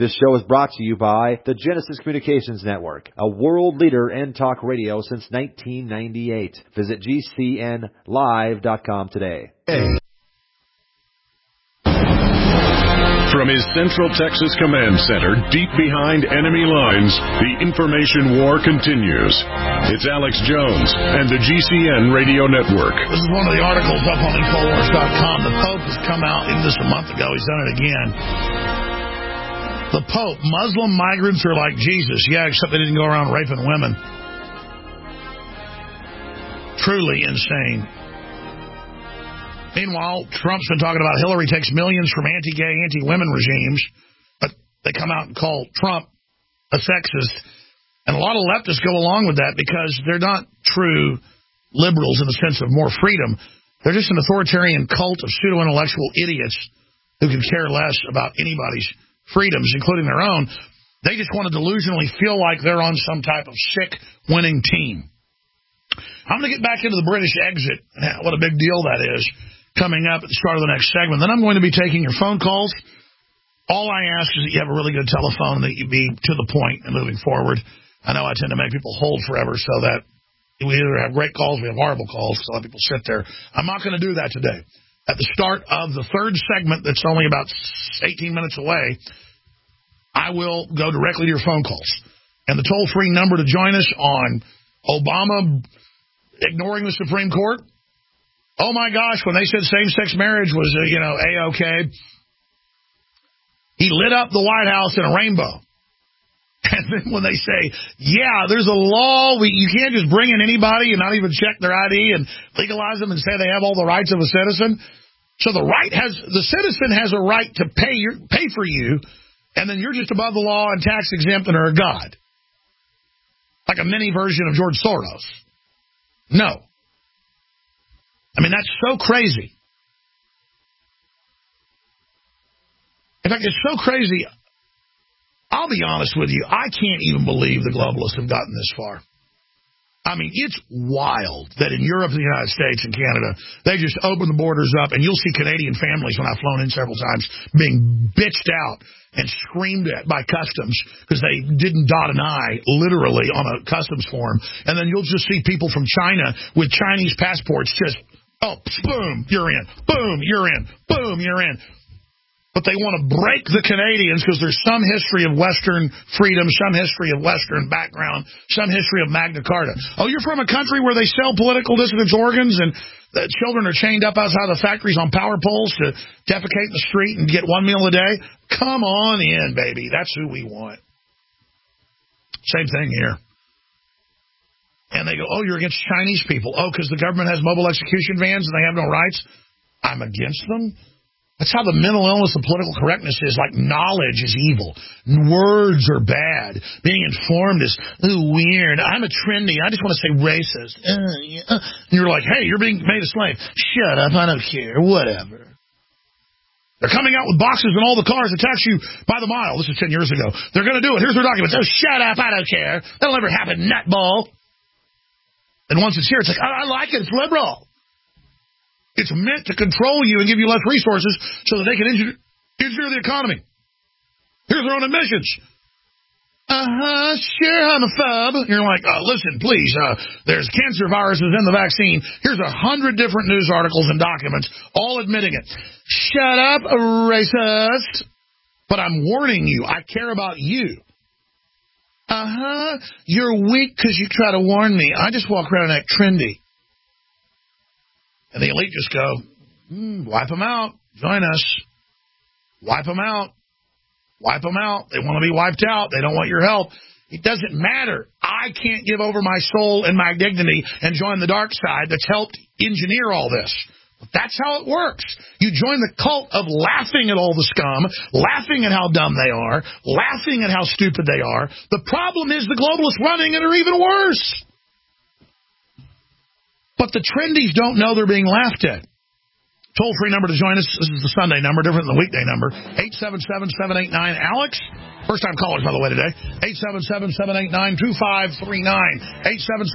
This show is brought to you by the Genesis Communications Network, a world leader in talk radio since 1998. Visit GCNlive.com today. From his Central Texas Command Center, deep behind enemy lines, the information war continues. It's Alex Jones and the GCN Radio Network. This is one of the articles up on Infowars.com. The Pope has come out, even just a month ago, he's done it again. The Pope, Muslim migrants are like Jesus. Yeah, except they didn't go around raping women. Truly insane. Meanwhile, Trump's been talking about Hillary takes millions from anti-gay, anti-women regimes, but they come out and call Trump a sexist. And a lot of leftists go along with that because they're not true liberals in the sense of more freedom. They're just an authoritarian cult of pseudo-intellectual idiots who can care less about anybody's freedoms, including their own. They just want to delusionally feel like they're on some type of sick winning team. I'm going to get back into the British exit. What a big deal that is. Coming up at the start of the next segment. Then I'm going to be taking your phone calls. All I ask is that you have a really good telephone, that you be to the point and moving forward. I know I tend to make people hold forever so that we either have great calls, we have horrible calls, so let people sit there. I'm not going to do that today. At the start of the third segment that's only about 18 minutes away, I will go directly to your phone calls. And the toll-free number to join us on Obama ignoring the Supreme Court. Oh, my gosh, when they said same-sex marriage was, A-OK, he lit up the White House in a rainbow. And then when they say, yeah, there's a law, you can't just bring in anybody and not even check their ID and legalize them and say they have all the rights of a citizen. So the citizen has a right to pay for you, and then you're just above the law and tax exempt and are a god. Like a mini version of George Soros. No. I mean, that's so crazy. In fact, it's so crazy, I'll be honest with you, I can't even believe the globalists have gotten this far. I mean, it's wild that in Europe and the United States and Canada, they just open the borders up, and you'll see Canadian families, when I've flown in several times, being bitched out and screamed at by customs because they didn't dot an I, literally, on a customs form. And then you'll just see people from China with Chinese passports just, boom, you're in. Boom, you're in. Boom, you're in. But they want to break the Canadians because there's some history of Western freedom, some history of Western background, some history of Magna Carta. Oh, you're from a country where they sell political dissidents' organs and the children are chained up outside the factories on power poles to defecate in the street and get one meal a day? Come on in, baby. That's who we want. Same thing here. And they go, oh, you're against Chinese people. Oh, because the government has mobile execution vans and they have no rights? I'm against them? That's how the mental illness of political correctness is. Like, knowledge is evil. Words are bad. Being informed is weird. I'm a trendy. I just want to say racist. And you're like, hey, you're being made a slave. Shut up. I don't care. Whatever. They're coming out with boxes in all the cars that tax you by the mile. This is 10 years ago. They're going to do it. Here's their documents. Oh, shut up. I don't care. That'll never happen, nutball. And once it's here, it's like, I like it. It's liberal. It's meant to control you and give you less resources so that they can engineer the economy. Here's their own admissions. Sure, homophobe. You're like, listen, please, there's cancer viruses in the vaccine. Here's 100 different news articles and documents, all admitting it. Shut up, racist. But I'm warning you, I care about you. You're weak because you try to warn me. I just walk around and act trendy. And the elite just go, wipe them out. Join us. Wipe them out. Wipe them out. They want to be wiped out. They don't want your help. It doesn't matter. I can't give over my soul and my dignity and join the dark side that's helped engineer all this. But that's how it works. You join the cult of laughing at all the scum, laughing at how dumb they are, laughing at how stupid they are. The problem is the globalists running it are even worse. But the trendies don't know they're being laughed at. Toll-free number to join us. This is the Sunday number, different than the weekday number. 877-789-ALEX. First-time callers, by the way, today. 877-789-2539.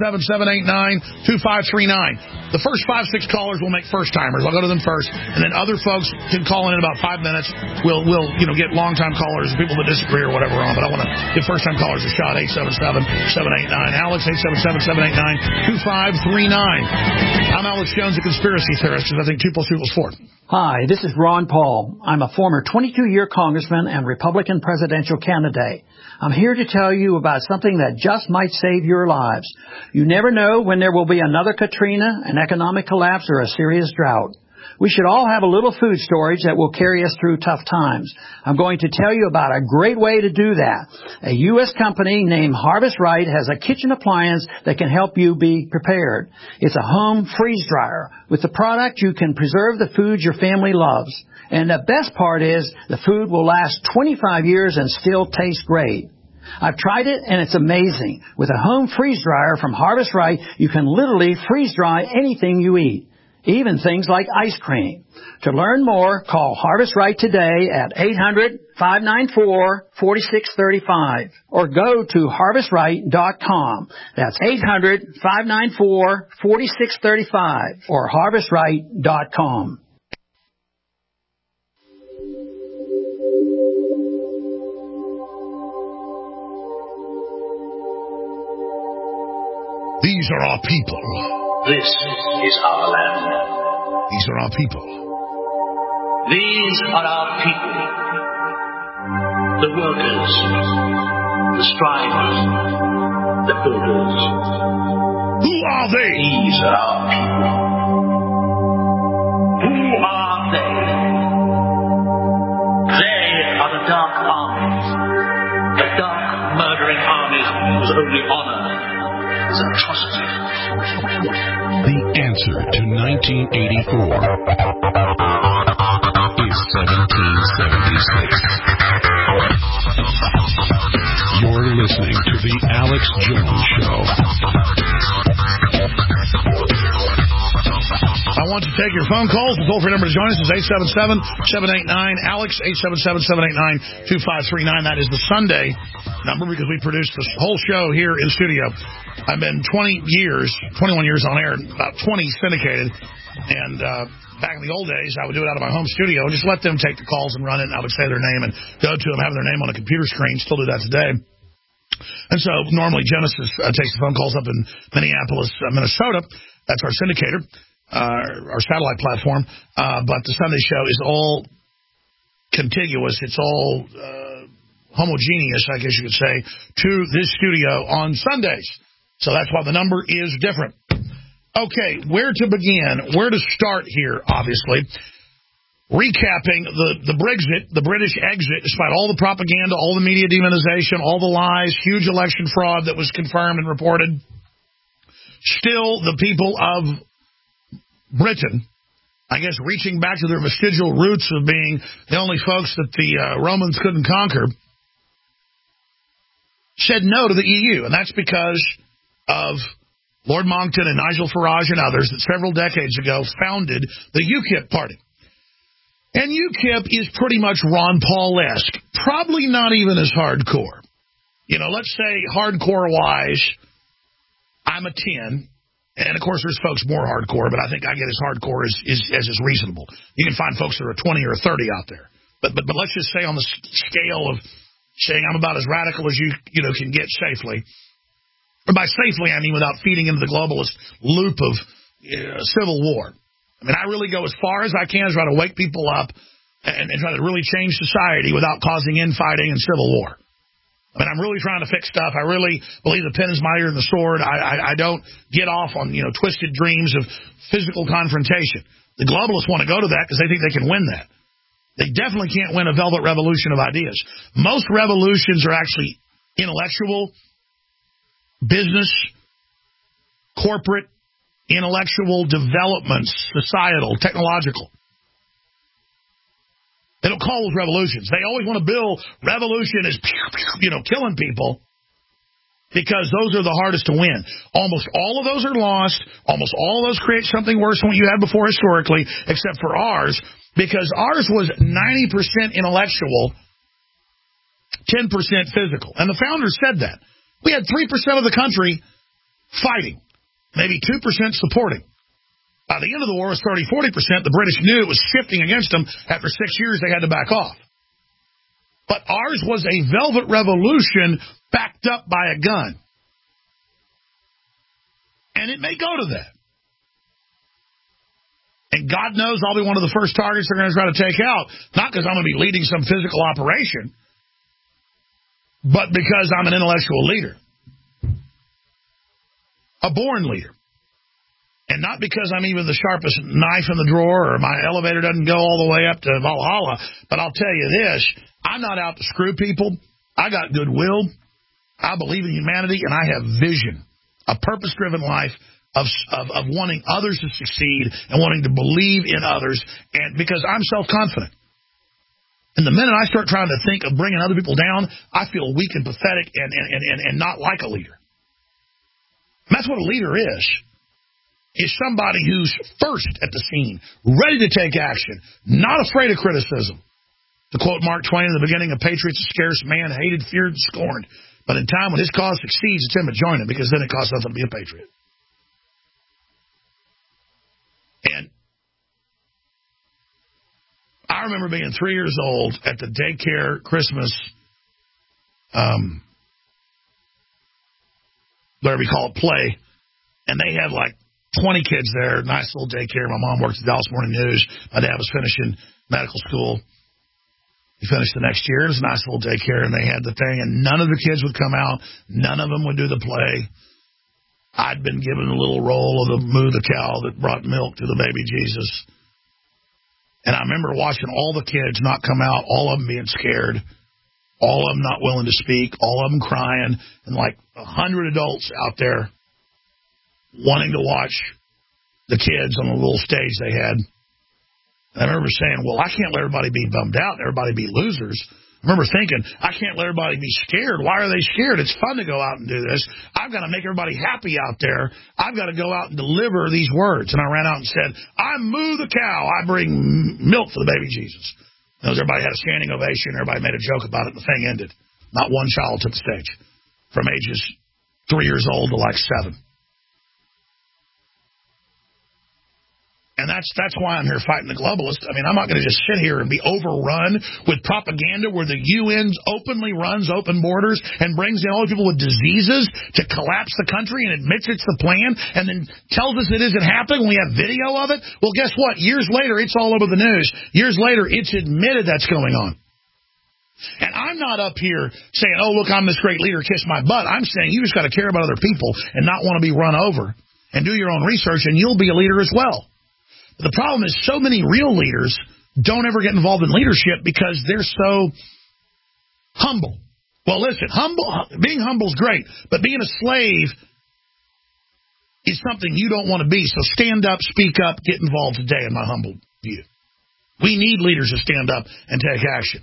877-789-2539. The first 5-6 callers will make first-timers. I'll go to them first, and then other folks can call in about 5 minutes. We'll get long-time callers, people that disagree or whatever on. But I want to give first-time callers a shot. 877-789-ALEX. 877-789-2539. I'm Alex Jones, a conspiracy theorist, because I think 2 + 2 = 4. Hi, this is Ron Paul. I'm a former 22-year congressman and Republican presidential candidate. I'm here to tell you about something that just might save your lives. You never know when there will be another Katrina, an economic collapse, or a serious drought. We should all have a little food storage that will carry us through tough times. I'm going to tell you about a great way to do that. A U.S. company named Harvest Right has a kitchen appliance that can help you be prepared. It's a home freeze dryer. With the product, you can preserve the food your family loves. And the best part is the food will last 25 years and still taste great. I've tried it, and it's amazing. With a home freeze dryer from Harvest Right, you can literally freeze dry anything you eat, even things like ice cream. To learn more, call Harvest Right today at 800-594-4635 or go to harvestright.com. That's 800-594-4635 or harvestright.com. These are our people. This is our land. These are our people. These are our people. The workers, the strivers, the builders. Who are they? These are our people. Who are they? They are the dark armies. The dark, murdering armies whose only honor is atrocity. The answer to 1984 is 1776. You're listening to The Alex Jones Show. I want to take your phone calls. The toll-free number to join us is 877-789-ALEX, 877-789-2539. That is the Sunday number because we produce this whole show here in studio. I've been 21 years on air, about 20 syndicated. And back in the old days, I would do it out of my home studio and just let them take the calls and run it. And I would say their name and go to them, have their name on a computer screen. Still do that today. And so normally Genesis takes the phone calls up in Minneapolis, Minnesota. That's our syndicator. Our satellite platform, but the Sunday show is all contiguous. It's all homogeneous, I guess you could say, to this studio on Sundays. So that's why the number is different. Okay, where to begin? Where to start here, obviously. Recapping the Brexit, the British exit, despite all the propaganda, all the media demonization, all the lies, huge election fraud that was confirmed and reported. Still, the people of Britain, I guess reaching back to their vestigial roots of being the only folks that the Romans couldn't conquer, said no to the EU. And that's because of Lord Monckton and Nigel Farage and others that several decades ago founded the UKIP party. And UKIP is pretty much Ron Paul-esque, probably not even as hardcore. You know, let's say hardcore-wise, I'm a 10. And, of course, there's folks more hardcore, but I think I get as hardcore as is reasonable. You can find folks that are 20 or 30 out there. But let's just say on the scale of saying I'm about as radical as you can get safely. And by safely, I mean without feeding into the globalist loop of civil war. I mean, I really go as far as I can to try to wake people up and try to really change society without causing infighting and civil war. I mean, I'm really trying to fix stuff. I really believe the pen is mightier than the sword. I don't get off on, twisted dreams of physical confrontation. The globalists want to go to that because they think they can win that. They definitely can't win a velvet revolution of ideas. Most revolutions are actually intellectual, business, corporate, intellectual developments, societal, technological. They don't call those revolutions. They always want to bill revolution as, killing people because those are the hardest to win. Almost all of those are lost. Almost all of those create something worse than what you had before historically, except for ours, because ours was 90% intellectual 10% physical. And the founders said that. We had 3% of the country fighting, maybe 2% supporting. By the end of the war, it was 30-40%. The British knew it was shifting against them. After 6 years, they had to back off. But ours was a velvet revolution backed up by a gun. And it may go to that. And God knows I'll be one of the first targets they're going to try to take out. Not because I'm going to be leading some physical operation, but because I'm an intellectual leader. A born leader. And not because I'm even the sharpest knife in the drawer or my elevator doesn't go all the way up to Valhalla. But I'll tell you this, I'm not out to screw people. I got goodwill. I believe in humanity, and I have vision. A purpose-driven life of wanting others to succeed and wanting to believe in others, and because I'm self-confident. And the minute I start trying to think of bringing other people down, I feel weak and pathetic and not like a leader. And that's what a leader is somebody who's first at the scene, ready to take action, not afraid of criticism. To quote Mark Twain in the beginning, a patriot's a scarce man, hated, feared, and scorned. But in time when his cause succeeds, it's him to join him, because then it costs nothing to be a patriot. And I remember being 3 years old at the daycare Christmas, whatever you call it, play, and they had like 20 kids there, nice little daycare. My mom worked at the Dallas Morning News. My dad was finishing medical school. He finished the next year. It was a nice little daycare, and they had the thing, and none of the kids would come out. None of them would do the play. I'd been given a little roll of the moo the cow that brought milk to the baby Jesus. And I remember watching all the kids not come out, all of them being scared, all of them not willing to speak, all of them crying, and like 100 adults out there wanting to watch the kids on the little stage they had. And I remember saying, well, I can't let everybody be bummed out and everybody be losers. I remember thinking, I can't let everybody be scared. Why are they scared? It's fun to go out and do this. I've got to make everybody happy out there. I've got to go out and deliver these words. And I ran out and said, I moo the cow. I bring milk for the baby Jesus. And everybody had a standing ovation. Everybody made a joke about it, and the thing ended. Not one child took the stage from ages 3 years old to like 7. And that's why I'm here fighting the globalists. I mean, I'm not going to just sit here and be overrun with propaganda where the UN openly runs open borders and brings in all the people with diseases to collapse the country and admits it's the plan and then tells us it isn't happening when we have video of it. Well, guess what? Years later, it's all over the news. Years later, it's admitted that's going on. And I'm not up here saying, oh, look, I'm this great leader, kiss my butt. I'm saying you just got to care about other people and not want to be run over and do your own research, and you'll be a leader as well. The problem is so many real leaders don't ever get involved in leadership because they're so humble. Well, listen, being humble is great, but being a slave is something you don't want to be. So stand up, speak up, get involved today, in my humble view. We need leaders to stand up and take action.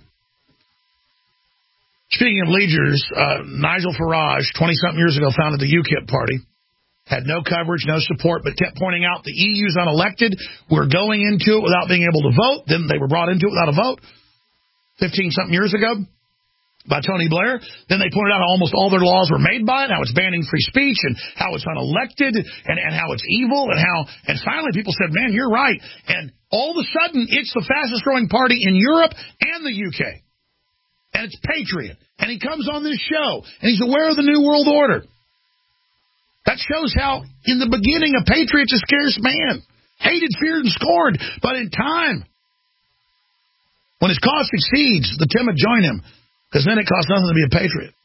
Speaking of leaders, Nigel Farage, 20-something years ago, founded the UKIP party. Had no coverage, no support, but kept pointing out the EU's unelected. We're going into it without being able to vote. Then they were brought into it without a vote 15-something years ago by Tony Blair. Then they pointed out how almost all their laws were made by it, how it's banning free speech and how it's unelected and how it's evil and finally people said, man, you're right. And all of a sudden, it's the fastest growing party in Europe and the UK. And it's Patriot. And he comes on this show and he's aware of the New World Order. That shows how, in the beginning, a patriot's a scarce man. Hated, feared, and scorned. But in time, when his cause succeeds, the timid join him. Because then it costs nothing to be a patriot.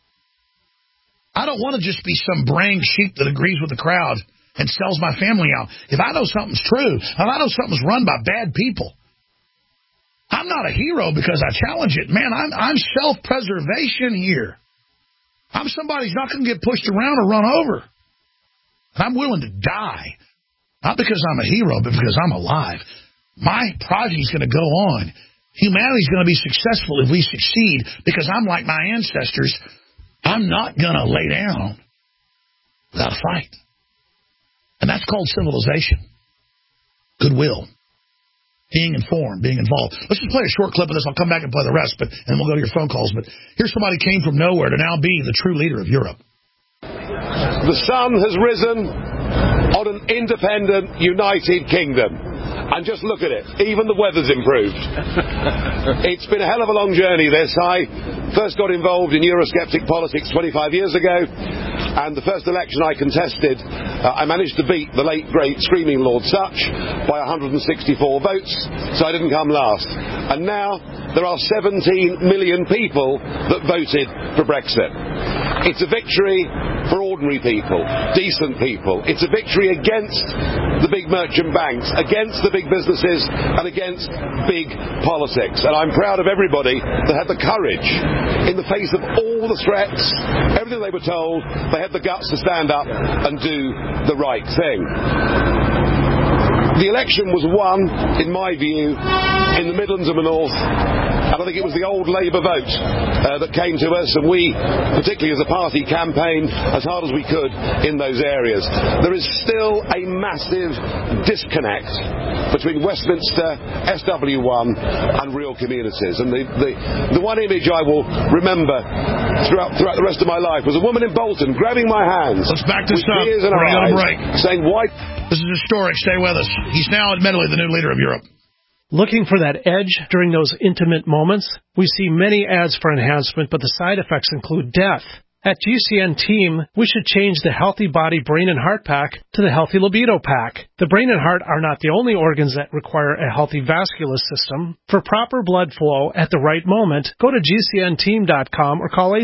I don't want to just be some braying sheep that agrees with the crowd and sells my family out. If I know something's true, if I know something's run by bad people, I'm not a hero because I challenge it. Man, I'm self-preservation here. I'm somebody who's not going to get pushed around or run over. I'm willing to die, not because I'm a hero, but because I'm alive. My project is going to go on. Humanity is going to be successful if we succeed because I'm like my ancestors. I'm not going to lay down without a fight. And that's called civilization, goodwill, being informed, being involved. Let's just play a short clip of this. I'll come back and play the rest, and we'll go to your phone calls. But here's somebody who came from nowhere to now be the true leader of Europe. The sun has risen on an independent, united kingdom. And just look at it. Even the weather's improved. It's been a hell of a long journey, this. I first got involved in Eurosceptic politics 25 years ago. And the first election I contested, I managed to beat the late, great, screaming Lord Sutch by 164 votes. So I didn't come last. And now there are 17 million people that voted for Brexit. It's a victory for ordinary people, decent people. It's a victory against the big merchant banks, against the big businesses, and against big politics. And I'm proud of everybody that had the courage, in the face of all the threats, everything they were told, they had the guts to stand up and do the right thing. The election was won, in my view, in the Midlands and the North, and I think it was the old Labour vote that came to us, and we, particularly as a party, campaigned as hard as we could in those areas. There is still a massive disconnect between Westminster, SW1 and real communities. And the one image I will remember throughout the rest of my life was a woman in Bolton grabbing my hands. Let's back this up. Tears in her eyes, saying, "Why?" This is historic. Stay with us. He's now admittedly the new leader of Europe. Looking for that edge during those intimate moments? We see many ads for enhancement, but the side effects include death. At GCN Team, we should change the Healthy Body, Brain, and Heart Pack to the Healthy Libido Pack. The brain and heart are not the only organs that require a healthy vascular system. For proper blood flow at the right moment, go to GCNteam.com or call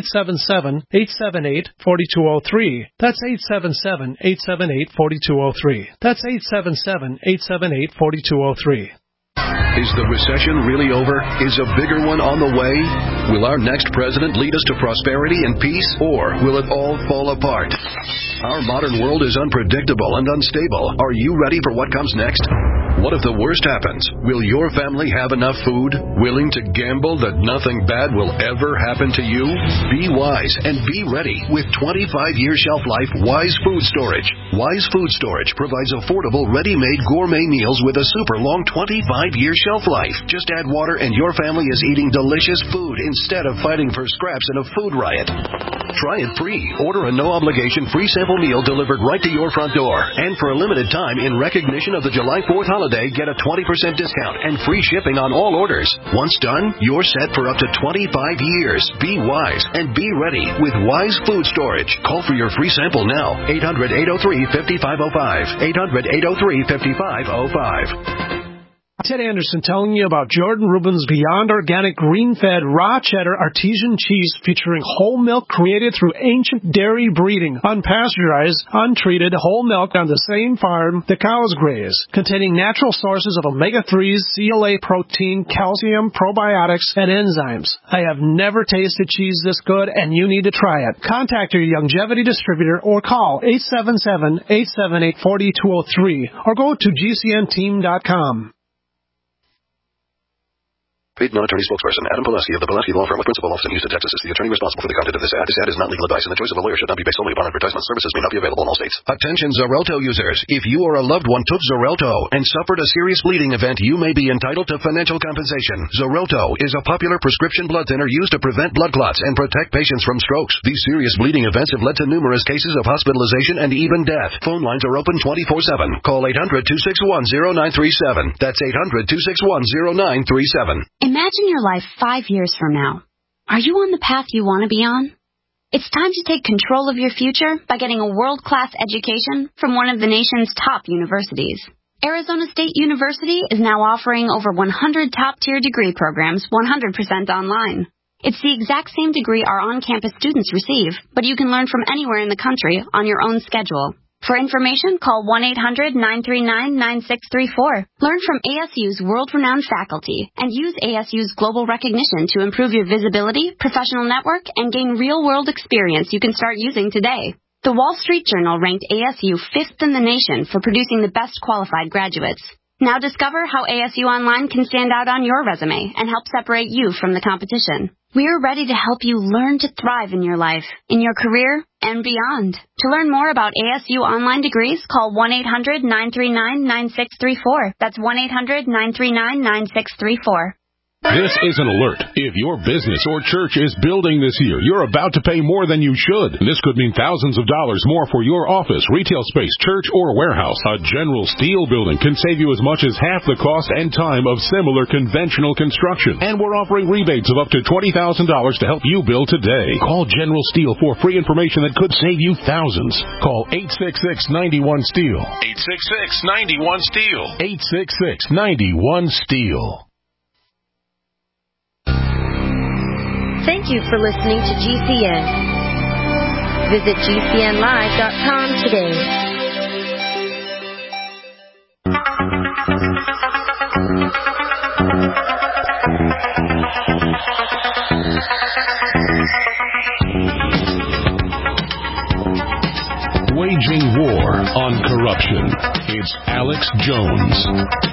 877-878-4203. That's 877-878-4203. That's 877-878-4203. Is the recession really over? Is a bigger one on the way? Will our next president lead us to prosperity and peace, or will it all fall apart? Our modern world is unpredictable and unstable. Are you ready for what comes next? What if the worst happens? Will your family have enough food? Willing to gamble that nothing bad will ever happen to you? Be wise and be ready with 25-year shelf life Wise Food Storage. Wise Food Storage provides affordable, ready-made gourmet meals with a super long 25-year shelf life. Just add water and your family is eating delicious food instead of fighting for scraps in a food riot. Try it free. Order a no-obligation free sample meal delivered right to your front door. And for a limited time, in recognition of the July 4th holiday, get a 20% discount and free shipping on all orders. Once done, you're set for up to 25 years. Be wise and be ready with Wise Food Storage. Call for your free sample now. 800-803-5505. 800-803-5505. Ted Anderson telling you about Jordan Rubin's Beyond Organic Green-Fed Raw Cheddar Artesian Cheese featuring whole milk created through ancient dairy breeding, unpasteurized, untreated whole milk on the same farm the cows graze, containing natural sources of omega-3s, CLA protein, calcium, probiotics, and enzymes. I have never tasted cheese this good, and you need to try it. Contact your Longevity distributor or call 877-878-4203 or go to GCNteam.com. Paid non-attorney spokesperson Adam Pulaski of the Pulaski Law Firm with principal office in Houston, Texas is the attorney responsible for the content of this ad. This ad is not legal advice, and the choice of a lawyer should not be based solely upon advertisement. Services may not be available in all states. Attention Xarelto users. If you or a loved one took Xarelto and suffered a serious bleeding event, you may be entitled to financial compensation. Xarelto is a popular prescription blood thinner used to prevent blood clots and protect patients from strokes. These serious bleeding events have led to numerous cases of hospitalization and even death. Phone lines are open 24/7. Call 800-261-0937. That's 800-261-0937. Imagine your life 5 years from now. Are you on the path you want to be on? It's time to take control of your future by getting a world-class education from one of the nation's top universities. Arizona State University is now offering over 100 top-tier degree programs 100% online. It's the exact same degree our on-campus students receive, but you can learn from anywhere in the country on your own schedule. For information, call 1-800-939-9634. Learn from ASU's world-renowned faculty and use ASU's global recognition to improve your visibility, professional network, and gain real-world experience you can start using today. The Wall Street Journal ranked ASU 5th in the nation for producing the best qualified graduates. Now discover how ASU Online can stand out on your resume and help separate you from the competition. We're ready to help you learn to thrive in your life, in your career, and beyond. To learn more about ASU online degrees, call 1-800-939-9634. That's 1-800-939-9634. This is an alert. If your business or church is building this year, you're about to pay more than you should. This could mean thousands of dollars more for your office, retail space, church, or warehouse. A General Steel building can save you as much as half the cost and time of similar conventional construction. And we're offering rebates of up to $20,000 to help you build today. Call General Steel for free information that could save you thousands. Call 866-91-STEEL. 866-91-STEEL. 866-91-STEEL. Thank you for listening to GCN. Visit GCNlive.com today. Waging war on corruption. It's Alex Jones.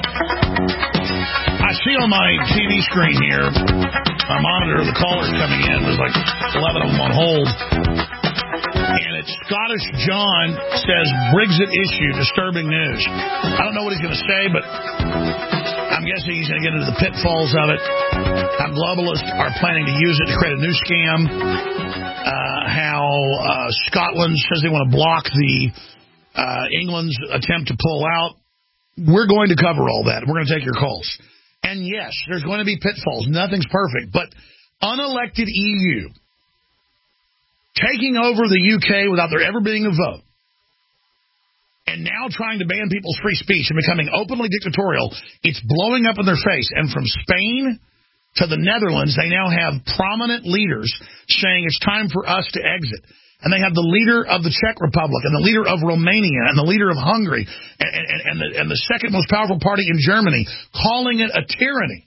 I see on my TV screen here, my monitor, the callers coming in. There's like 11 of them on hold. And it's Scottish John says, Brexit issue, disturbing news. I don't know what he's going to say, but I'm guessing he's going to get into the pitfalls of it. How globalists are planning to use it to create a new scam. How Scotland says they want to block the England's attempt to pull out. We're going to cover all that. We're going to take your calls. And yes, there's going to be pitfalls. Nothing's perfect. But unelected EU taking over the UK without there ever being a vote, and now trying to ban people's free speech and becoming openly dictatorial, it's blowing up in their face. And from Spain to the Netherlands, they now have prominent leaders saying it's time for us to exit. And they have the leader of the Czech Republic and the leader of Romania and the leader of Hungary and the second most powerful party in Germany calling it a tyranny.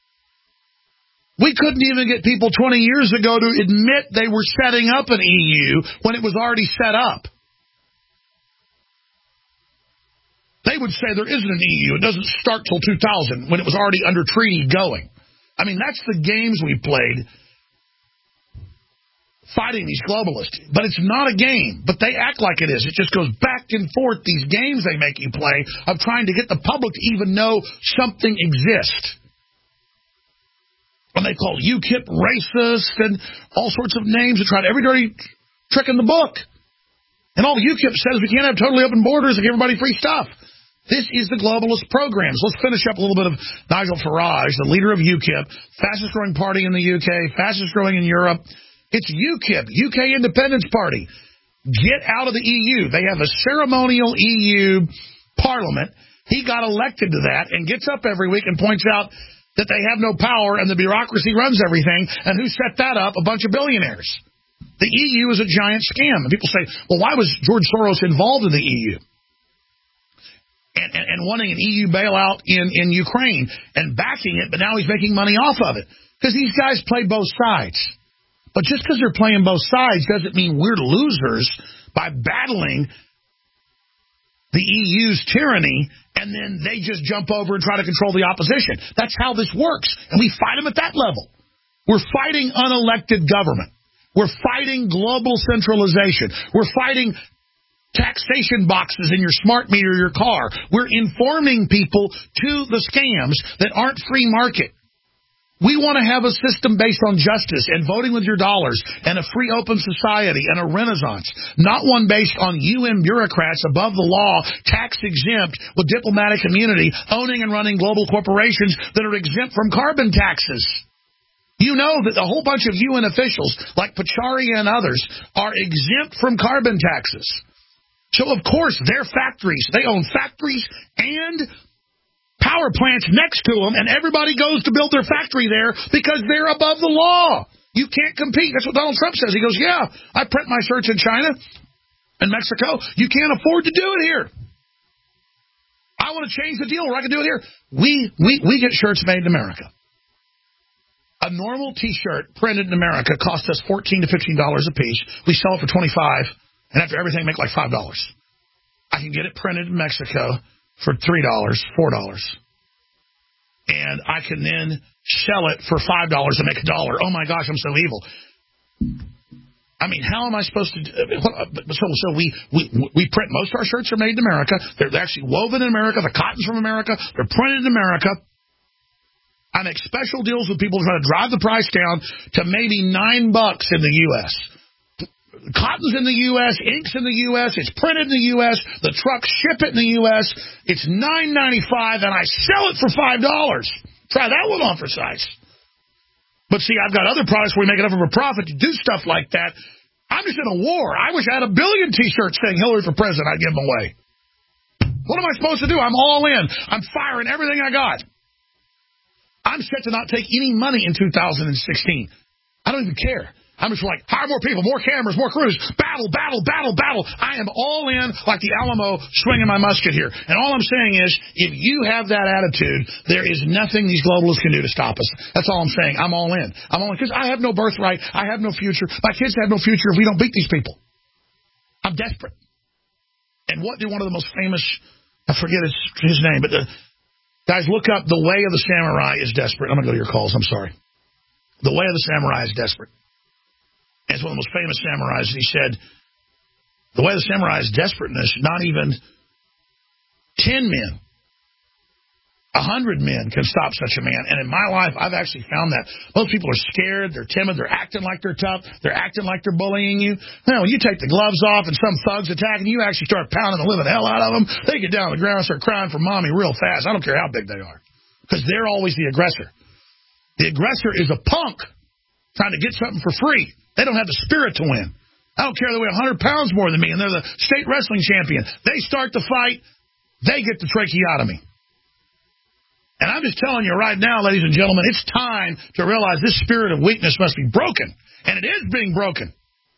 We couldn't even get people 20 years ago to admit they were setting up an EU when it was already set up. They would say there isn't an EU. It doesn't start till 2000 when it was already under treaty going. I mean, that's the games we played fighting these globalists. But it's not a game. But they act like it is. It just goes back and forth, these games they make you play of trying to get the public to even know something exists. And they call UKIP racist and all sorts of names and tried every dirty trick in the book. And all UKIP says we can't have totally open borders and give everybody free stuff. This is the globalist programs. Let's finish up a little bit of Nigel Farage, the leader of UKIP, fastest growing party in the UK, fastest growing in Europe. It's UKIP, UK Independence Party. Get out of the EU. They have a ceremonial EU parliament. He got elected to that and gets up every week and points out that they have no power and the bureaucracy runs everything. And who set that up? A bunch of billionaires. The EU is a giant scam. And people say, well, why was George Soros involved in the EU? And wanting an EU bailout in Ukraine and backing it, but now he's making money off of it. Because these guys play both sides. But just because they're playing both sides doesn't mean we're losers by battling the EU's tyranny, and then they just jump over and try to control the opposition. That's how this works, and we fight them at that level. We're fighting unelected government. We're fighting global centralization. We're fighting taxation boxes in your smart meter, your car. We're informing people to the scams that aren't free market. We want to have a system based on justice and voting with your dollars and a free open society and a renaissance, not one based on UN bureaucrats above the law, tax exempt with diplomatic immunity, owning and running global corporations that are exempt from carbon taxes. You know that a whole bunch of UN officials like Pachauri and others are exempt from carbon taxes. So, of course, their factories, they own factories and power plants next to them, and everybody goes to build their factory there because they're above the law. You can't compete. That's what Donald Trump says. He goes, yeah, I print my shirts in China and Mexico. You can't afford to do it here. I want to change the deal where I can do it here. We get shirts made in America. A normal T-shirt printed in America costs us $14 to $15 a piece. We sell it for $25, and after everything, make like $5. I can get it printed in Mexico for $3, $4. And I can then sell it for $5 and make $1. Oh, my gosh, I'm so evil. I mean, how am I supposed to do so we print, most of our shirts are made in America. They're actually woven in America. The cotton's from America. They're printed in America. I make special deals with people to try to drive the price down to maybe $9 in the U.S. Cotton's in the U.S., ink's in the U.S., it's printed in the U.S., the trucks ship it in the U.S., it's $9.95, and I sell it for $5. Try that one on for size. But see, I've got other products where we make enough of a profit to do stuff like that. I'm just in a war. I wish I had 1 billion T-shirts saying Hillary for president. I'd give them away. What am I supposed to do? I'm all in. I'm firing everything I got. I'm set to not take any money in 2016. I don't even care. I'm just like, hire more people, more cameras, more crews, battle, battle, battle, battle. I am all in like the Alamo swinging my musket here. And all I'm saying is, if you have that attitude, there is nothing these globalists can do to stop us. That's all I'm saying. I'm all in. I'm all in because I have no birthright. I have no future. My kids have no future if we don't beat these people. I'm desperate. And what did one of the most famous, I forget his name, but guys, look up The Way of the Samurai is Desperate. I'm going to go to your calls. I'm sorry. The Way of the Samurai is Desperate. And it's one of the most famous samurais. And he said, the way of the samurai is desperateness. Not even 10 men, 100 men can stop such a man. And in my life, I've actually found that. Most people are scared. They're timid. They're acting like they're tough. They're acting like they're bullying you. Now, when you take the gloves off and some thug's attacking you, actually start pounding the living hell out of them. They get down on the ground and start crying for mommy real fast. I don't care how big they are. Because they're always the aggressor. The aggressor is a punk trying to get something for free. They don't have the spirit to win. I don't care. They weigh 100 pounds more than me, and they're the state wrestling champion. They start the fight. They get the tracheotomy. And I'm just telling you right now, ladies and gentlemen, it's time to realize this spirit of weakness must be broken. And it is being broken.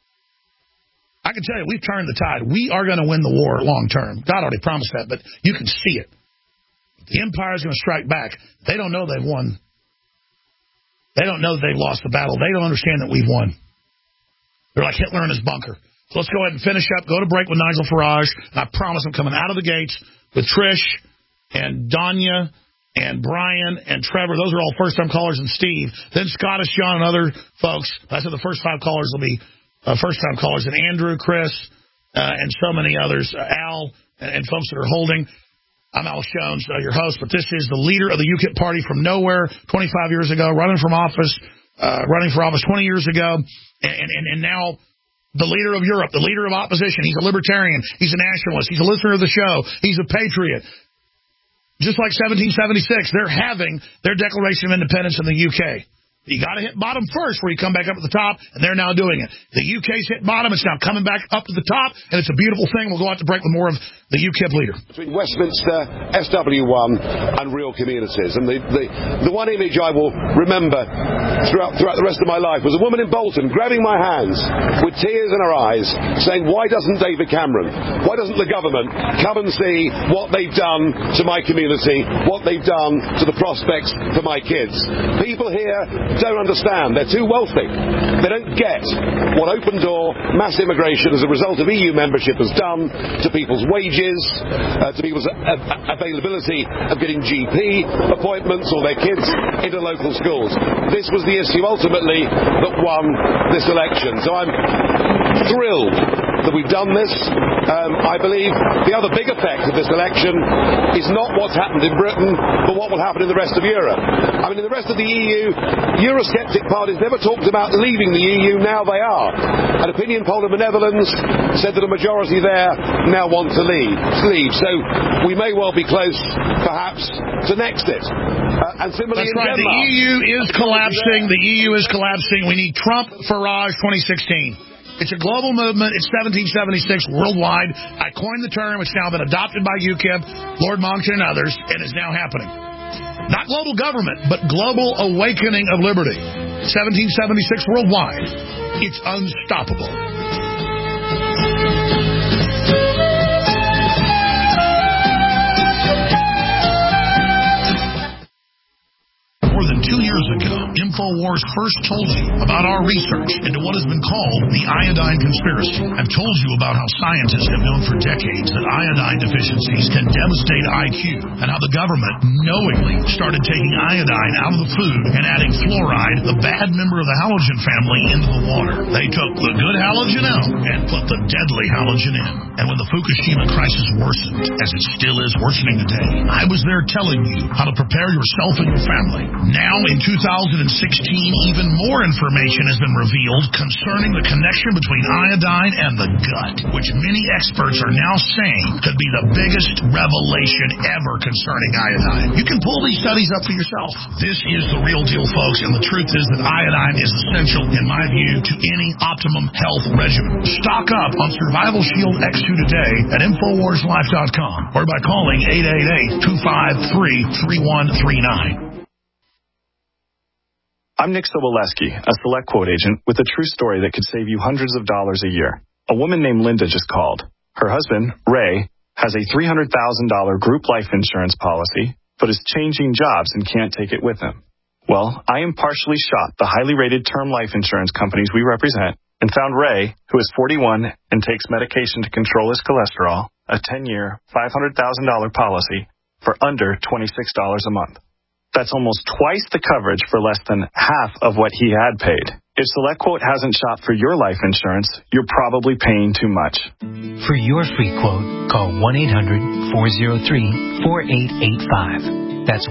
I can tell you, we've turned the tide. We are going to win the war long term. God already promised that, but you can see it. The empire is going to strike back. They don't know they've won. They don't know that they've lost the battle. They don't understand that we've won. They're like Hitler in his bunker. So let's go ahead and finish up, go to break with Nigel Farage. And I promise I'm coming out of the gates with Trish and Danya and Brian and Trevor. Those are all first-time callers, and Steve. Then Scottish John and other folks. I said the first 5 callers will be first-time callers. And Andrew, Chris, and so many others, Al, and folks that are holding. I'm Alex Jones, your host, but this is the leader of the UKIP party from nowhere 25 years ago, running for office 20 years ago, and now the leader of Europe, the leader of opposition. He's a libertarian. He's a nationalist. He's a listener of the show. He's a patriot. Just like 1776, they're having their Declaration of Independence in the UK. You got to hit bottom first before you come back up at the top, and they're now doing it. The UK's hit bottom. It's now coming back up to the top, and it's a beautiful thing. We'll go out to break with more of the UKIP leader. Between Westminster, SW1, and real communities. And the one image I will remember throughout the rest of my life was a woman in Bolton grabbing my hands with tears in her eyes, saying, why doesn't David Cameron, why doesn't the government come and see what they've done to my community, what they've done to the prospects for my kids? People here don't understand. They're too wealthy. They don't get what open door mass immigration as a result of EU membership has done to people's wages, to people's availability of getting GP appointments or their kids into local schools. This was the issue ultimately that won this election. So I'm thrilled that we've done this. I believe the other big effect of this election is not what's happened in Britain, but what will happen in the rest of Europe. I mean, in the rest of the EU, Eurosceptic parties never talked about leaving the EU. Now they are. An opinion poll in the Netherlands said that a majority there now want to leave. So we may well be close, perhaps, to Nexit. And similarly, that's right. Denmark. The EU is collapsing. The EU is collapsing. We need Trump, Farage, 2016. It's a global movement. It's 1776 worldwide. I coined the term. It's now been adopted by UKIP, Lord Monckton, and others, and is now happening. Not global government, but global awakening of liberty. 1776 worldwide. It's unstoppable. More than than 2 years ago, InfoWars first told you about our research into what has been called the iodine conspiracy. I've told you about how scientists have known for decades that iodine deficiencies can devastate IQ, and how the government knowingly started taking iodine out of the food and adding fluoride, the bad member of the halogen family, into the water. They took the good halogen out and put the deadly halogen in. And when the Fukushima crisis worsened, as it still is worsening today, I was there telling you how to prepare yourself and your family. Now, in 2016, even more information has been revealed concerning the connection between iodine and the gut, which many experts are now saying could be the biggest revelation ever concerning iodine. You can pull these studies up for yourself. This is the real deal, folks, and the truth is that iodine is essential, in my view, to any optimum health regimen. Stock up on Survival Shield X2 today at InfoWarsLife.com or by calling 888-253-3139. I'm Nick Sobolewski, a Select Quote agent with a true story that could save you hundreds of dollars a year. A woman named Linda just called. Her husband, Ray, has a $300,000 group life insurance policy, but is changing jobs and can't take it with him. Well, I impartially shot the highly rated term life insurance companies we represent and found Ray, who is 41 and takes medication to control his cholesterol, a 10-year, $500,000 policy for under $26 a month. That's almost twice the coverage for less than half of what he had paid. If SelectQuote hasn't shopped for your life insurance, you're probably paying too much. For your free quote, call 1-800-403-4885. That's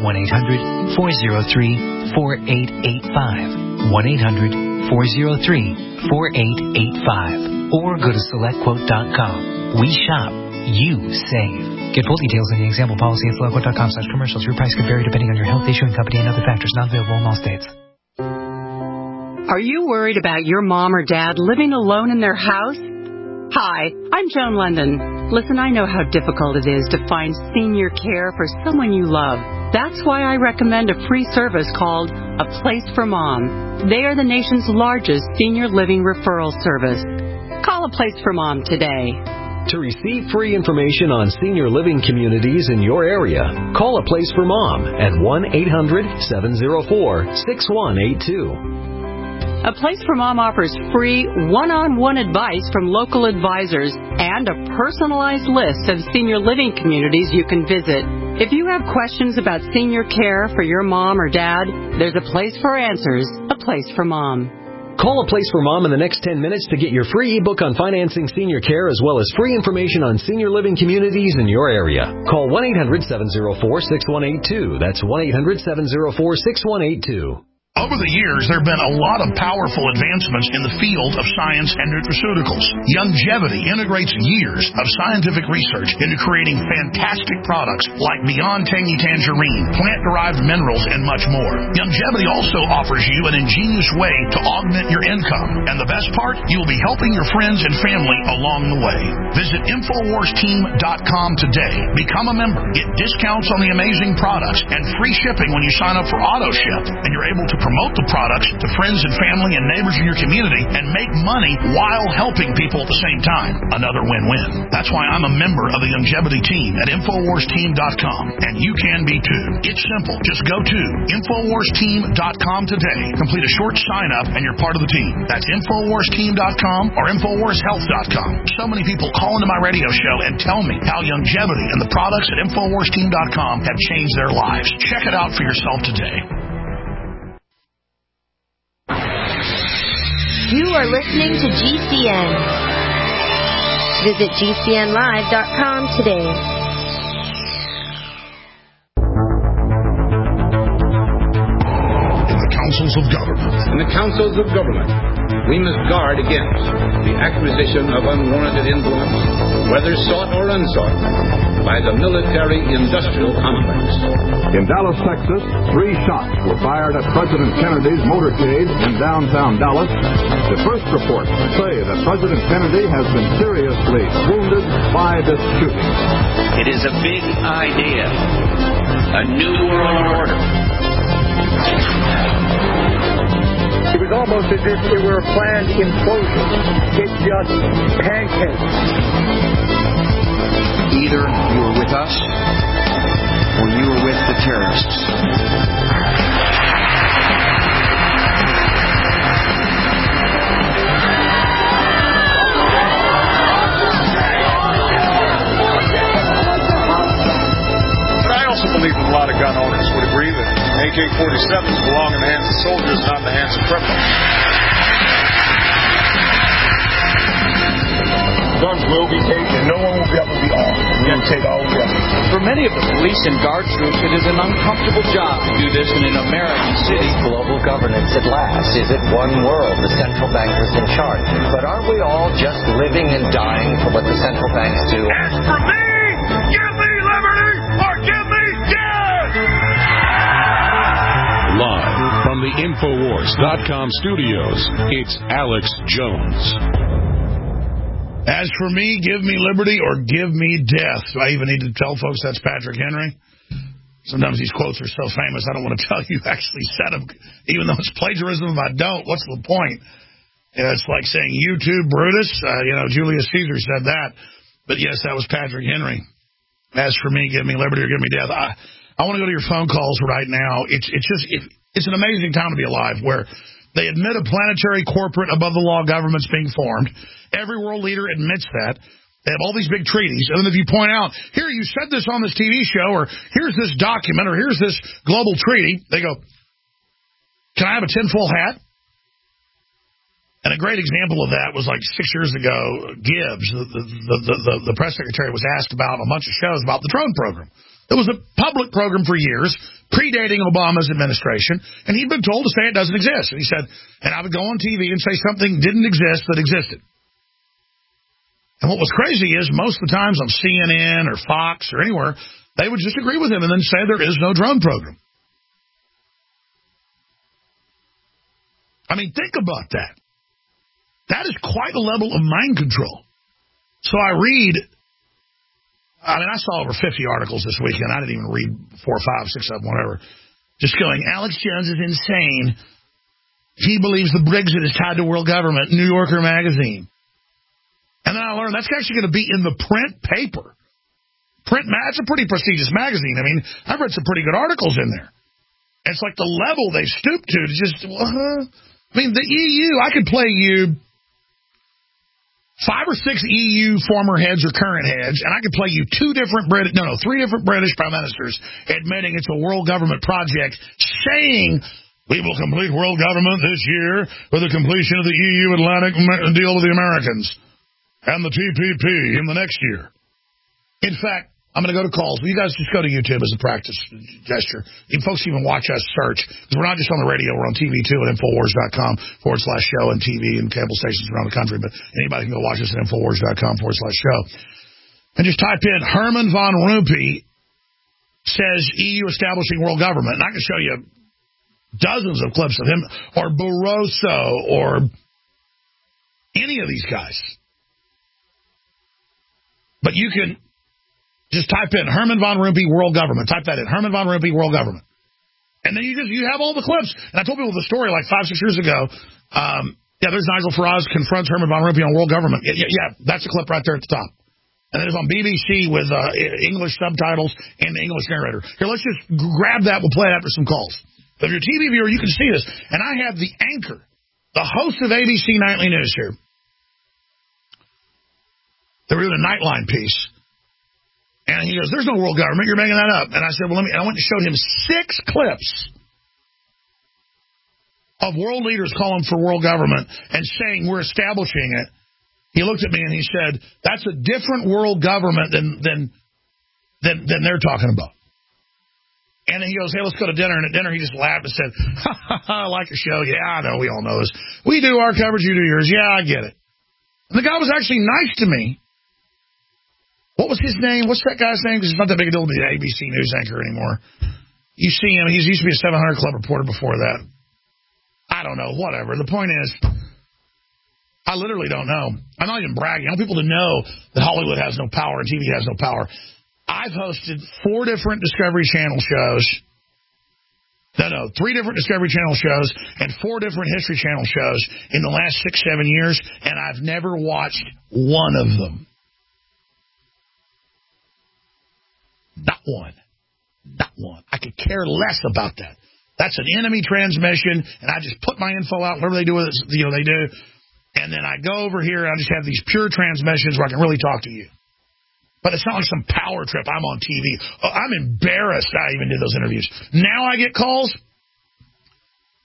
1-800-403-4885. 1-800-403-4885. Or go to SelectQuote.com. We shop. You save. Get full details in the example policy at SelectQuote.com/commercials. Your price could vary depending on your health, issuing company, and other factors. Not available in all states. Are you worried about your mom or dad living alone in their house? Hi, I'm Joan London. Listen, I know how difficult it is to find senior care for someone you love. That's why I recommend a free service called A Place for Mom. They are the nation's largest senior living referral service. Call A Place for Mom today. To receive free information on senior living communities in your area, call A Place for Mom at 1-800-704-6182. A Place for Mom offers free one-on-one advice from local advisors and a personalized list of senior living communities you can visit. If you have questions about senior care for your mom or dad, there's a place for answers, A Place for Mom. Call A Place for Mom in the next 10 minutes to get your free ebook on financing senior care as well as free information on senior living communities in your area. Call 1-800-704-6182. That's 1-800-704-6182. Over the years, there have been a lot of powerful advancements in the field of science and nutraceuticals. Youngevity integrates years of scientific research into creating fantastic products like Beyond Tangy Tangerine, plant-derived minerals, and much more. Youngevity also offers you an ingenious way to augment your income. And the best part, you will be helping your friends and family along the way. Visit InfoWarsTeam.com today. Become a member. Get discounts on the amazing products and free shipping when you sign up for AutoShip. And you're able to promote the products to friends and family and neighbors in your community and make money while helping people at the same time. Another win-win. That's why I'm a member of the Youngevity team at InfoWarsTeam.com, and you can be too. It's simple. Just go to InfoWarsTeam.com today. Complete a short sign-up and you're part of the team. That's InfoWarsTeam.com or InfoWarsHealth.com. So many people call into my radio show and tell me how Youngevity and the products at InfoWarsTeam.com have changed their lives. Check it out for yourself today. You are listening to GCN. Visit GCNlive.com today. In the councils of government, we must guard against the acquisition of unwarranted influence, whether sought or unsought, by the military-industrial complex. In Dallas, Texas, 3 shots were fired at President Kennedy's motorcade in downtown Dallas. The first reports say that President Kennedy has been seriously wounded by this shooting. It is a big idea, a new world order. It was almost as if it were a planned implosion. It just pancaked. Either you were with us or you were with the terrorists. weapons belong in the hands of soldiers, not in the hands of criminals. Guns will be taken. No one will be able to be armed. We will take all weapons. For many of the police and guard troops, it is an uncomfortable job to do this in an American city. Global governance at last. Is it one world? The central bankers in charge. But aren't we all just living and dying for what the central banks do? As for me, give me liberty or give me death! Live from the Infowars.com studios, it's Alex Jones. As for me, give me liberty or give me death. Do I even need to tell folks that's Patrick Henry? Sometimes these quotes are so famous, I don't want to tell you who actually said them. Even though it's plagiarism, if I don't, what's the point? It's like saying, you too, Brutus. Julius Caesar said that. But yes, that was Patrick Henry. As for me, give me liberty or give me death. I want to go to your phone calls right now. It's an amazing time to be alive, where they admit a planetary corporate above-the-law government's being formed. Every world leader admits that. They have all these big treaties. And then if you point out, here, you said this on this TV show, or here's this document, or here's this global treaty, they go, can I have a tinfoil hat? And a great example of that was like 6 years ago, Gibbs, the press secretary, was asked about a bunch of shows about the drone program. It was a public program for years, predating Obama's administration, and he'd been told to say it doesn't exist. And he said, and I would go on TV and say something didn't exist that existed. And what was crazy is most of the times on CNN or Fox or anywhere, they would just agree with him and then say there is no drone program. I mean, think about that. That is quite a level of mind control. So I saw over 50 articles this weekend. I didn't even read 4, 5, 6 of them, whatever. Just going, Alex Jones is insane. He believes the Brexit is tied to world government, New Yorker magazine. And then I learned that's actually going to be in the print paper. That's a pretty prestigious magazine. I mean, I've read some pretty good articles in there. And it's like the level they've stooped to just, I mean, the EU, I could play you 5 or 6 EU former heads or current heads, and I could play you 3 different British prime ministers admitting it's a world government project, saying we will complete world government this year with the completion of the EU Atlantic deal with the Americans and the TPP in the next year. In fact, I'm going to go to calls. You guys just go to YouTube as a practice gesture. You folks even watch us search, because we're not just on the radio, we're on TV too at Infowars.com/show and TV and cable stations around the country. But anybody can go watch us at Infowars.com/show. And just type in Herman von Rompuy says EU establishing world government. And I can show you dozens of clips of him, or Barroso, or any of these guys. But you can just type in Herman von Rompuy world government. Type that in, Herman von Rompuy world government. And then you have all the clips. And I told people the story like 5, 6 years ago. There's Nigel Farage confronts Herman von Rompuy on world government. Yeah, that's a clip right there at the top. And then it's on BBC with English subtitles and the English narrator. Here, let's just grab that. We'll play it after some calls. If you're a TV viewer, you can see this. And I have the anchor, the host of ABC Nightly News here. They were doing a Nightline piece. And he goes, there's no world government. You're making that up. And I said, well, I went and showed him 6 clips of world leaders calling for world government and saying we're establishing it. He looked at me and he said, that's a different world government than they're talking about. And then he goes, hey, let's go to dinner. And at dinner, he just laughed and said, I like your show. Yeah, I know. We all know this. We do our coverage. You do yours. Yeah, I get it. And the guy was actually nice to me. What was his name? What's that guy's name? Because it's not that big a deal to be an ABC News anchor anymore. You see him. He used to be a 700 Club reporter before that. I don't know. Whatever. The point is, I literally don't know. I'm not even bragging. I want people to know that Hollywood has no power and TV has no power. I've hosted 4 different Discovery Channel shows. 3 different Discovery Channel shows and 4 different History Channel shows in the last 6, 7 years, and I've never watched one of them. Not one. I could care less about that. That's an enemy transmission, and I just put my info out, whatever they do with it, they do. And then I go over here, and I just have these pure transmissions where I can really talk to you. But it's not like some power trip. I'm on TV. I'm embarrassed I even did those interviews. Now I get calls.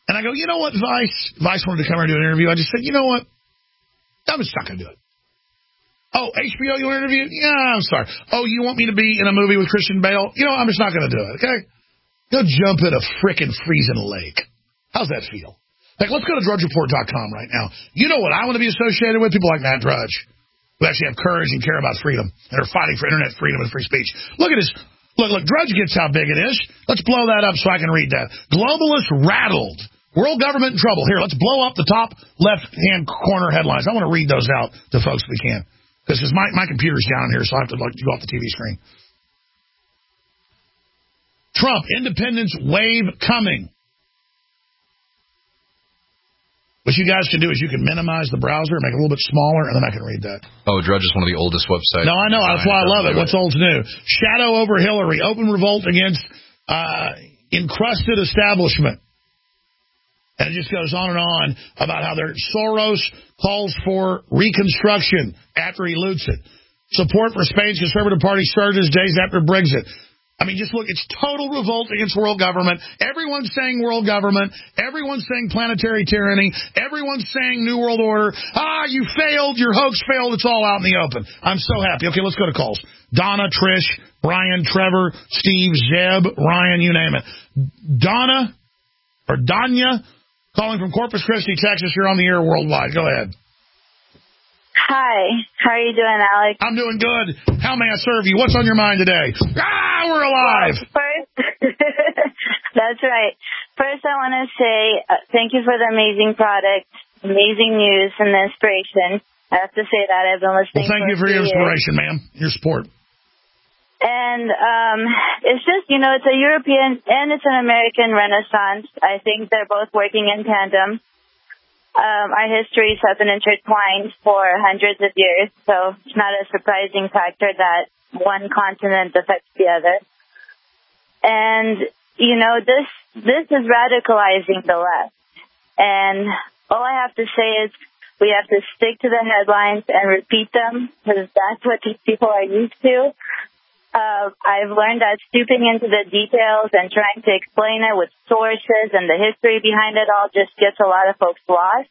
And I go, you know what, Vice? Vice wanted to come here and do an interview. I just said, you know what? I'm just not going to do it. Oh, HBO, you want to interview? Yeah, I'm sorry. Oh, you want me to be in a movie with Christian Bale? You know, I'm just not going to do it, okay? Go jump in a frickin' freezing lake. How's that feel? Like, let's go to DrudgeReport.com right now. You know what I want to be associated with? People like Matt Drudge, who actually have courage and care about freedom and are fighting for internet freedom and free speech. Look at this. Look, Drudge gets how big it is. Let's blow that up so I can read that. Globalists rattled. World government in trouble. Here, let's blow up the top left-hand corner headlines. I want to read those out to folks if we can. Because my computer's down here, so I have to go off the TV screen. Trump, independence wave coming. What you guys can do is you can minimize the browser, make it a little bit smaller, and then I can read that. Oh, Drudge is one of the oldest websites. No, I know. That's why I love it. What's old's new? Shadow over Hillary. Open revolt against encrusted establishment. And it just goes on and on about how Soros calls for reconstruction after he loots it. Support for Spain's Conservative Party surges days after Brexit. I mean, just look, it's total revolt against world government. Everyone's saying world government. Everyone's saying planetary tyranny. Everyone's saying New World Order. You failed. Your hoax failed. It's all out in the open. I'm so happy. Okay, let's go to calls. Donna, Trish, Brian, Trevor, Steve, Zeb, Ryan, you name it. Donna, or Danya, calling from Corpus Christi, Texas. You're on the air worldwide. Go ahead. Hi. How are you doing, Alex? I'm doing good. How may I serve you? What's on your mind today? We're alive. Well, first, that's right. First, I want to say thank you for the amazing product, amazing news, and the inspiration. I have to say that. I've been listening. Well, thank you for your inspiration, ma'am. Your support. And it's just, it's a European and it's an American renaissance. I think they're both working in tandem. Our histories have been intertwined for hundreds of years, so it's not a surprising factor that one continent affects the other. And, this is radicalizing the left. And all I have to say is we have to stick to the headlines and repeat them, because that's what these people are used to. I've learned that stooping into the details and trying to explain it with sources and the history behind it all just gets a lot of folks lost.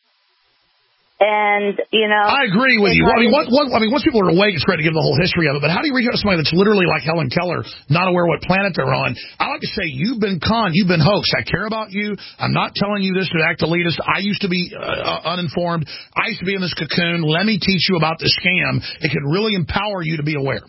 And, I agree with you. Once people are awake, it's great to give the whole history of it, but how do you reach out to somebody that's literally like Helen Keller, not aware what planet they're on? I like to say, you've been conned, you've been hoaxed. I care about you. I'm not telling you this to act elitist. I used to be uninformed. I used to be in this cocoon. Let me teach you about this scam. It can really empower you to be aware.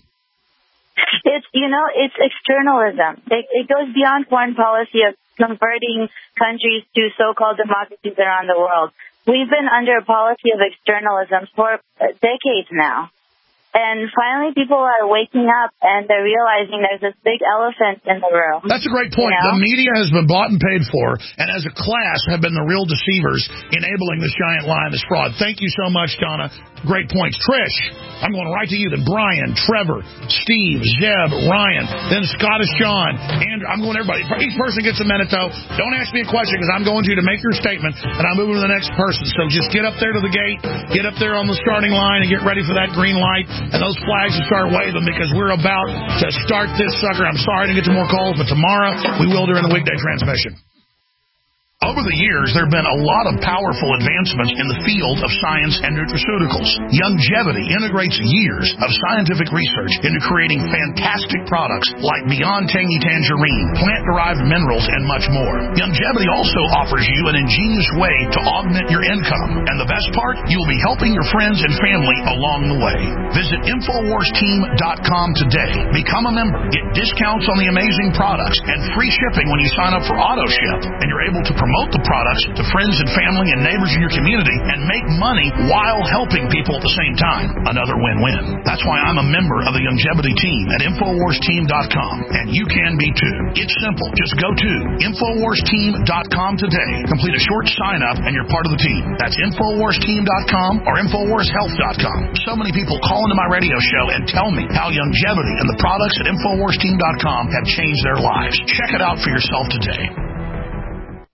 It's externalism. It goes beyond foreign policy of converting countries to so-called democracies around the world. We've been under a policy of externalism for decades now. And finally, people are waking up and they're realizing there's this big elephant in the room. That's a great point. The media has been bought and paid for, and as a class have been the real deceivers enabling this giant lie and this fraud. Thank you so much, Donna. Great points. Trish, I'm going right to you. Then Brian, Trevor, Steve, Zeb, Ryan, then Scottish John, Andrew. I'm going to everybody. Each person gets a minute, though. Don't ask me a question because I'm going to make your statement, and I'm moving to the next person. So just get up there to the gate, get up there on the starting line, and get ready for that green light. And those flags will start waving because we're about to start this sucker. I'm sorry to get to more calls, but tomorrow we will during the weekday transmission. Over the years, there have been a lot of powerful advancements in the field of science and nutraceuticals. Youngevity integrates years of scientific research into creating fantastic products like Beyond Tangy Tangerine, plant-derived minerals, and much more. Youngevity also offers you an ingenious way to augment your income. And the best part, you will be helping your friends and family along the way. Visit InfoWarsTeam.com today. Become a member. Get discounts on the amazing products and free shipping when you sign up for AutoShip. And you're able to promote the products to friends and family and neighbors in your community and make money while helping people at the same time. Another win-win. That's why I'm a member of the Youngevity team at InfoWarsTeam.com, and you can be too. It's simple. Just go to InfoWarsTeam.com today. Complete a short sign-up and you're part of the team. That's InfoWarsTeam.com or InfoWarsHealth.com. So many people call into my radio show and tell me how Youngevity and the products at InfoWarsTeam.com have changed their lives. Check it out for yourself today.